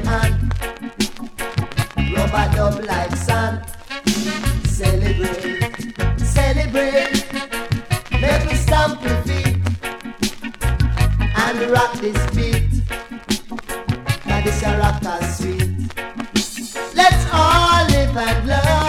hand. Rubber dub like sun. Celebrate, celebrate. Make me stamp your feet and rock this beat. Cause this a rocker sweet. Let's all live and love.